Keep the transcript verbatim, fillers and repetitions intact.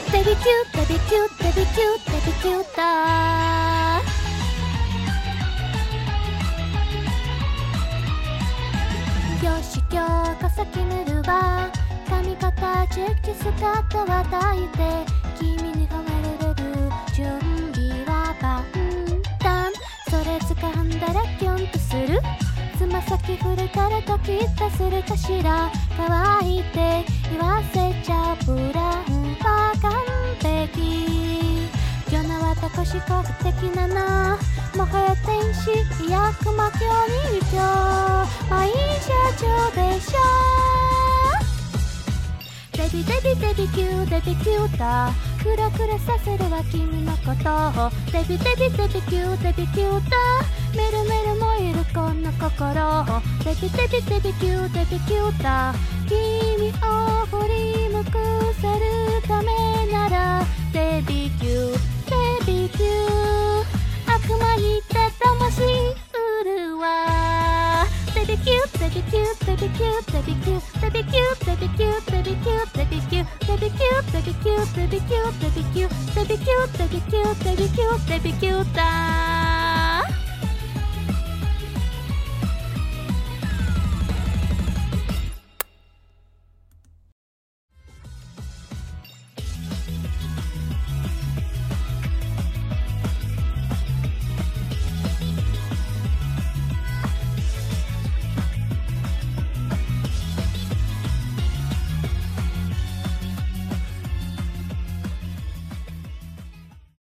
ベビキューベビキューベビキューベビキューだよし今日が先塗るわ髪型チェックスカートは抱いて君に褒められる準備は万端それ掴んだらキュンとするつま先触れたらドキッとするかしら乾いて言わせちゃうプランは完璧世のはとこしこ不的ななもはや天使いや悪魔教人形まあいい社長でしょデビデビデビキューデビキューだクラクラさせるわ君のことをデビデビデビキューデビキューだメルメル燃えるこの心をデビデビデビキューデビキューだ君を振り向くせるためならデビキューデビキュー悪魔にて魂売るわデビキューデビキューデビキューデビキューデビキューデビキューデビキューデビキューデビキューデビキューデビキューデビキューデビキューデビキューデビキューデビキューだ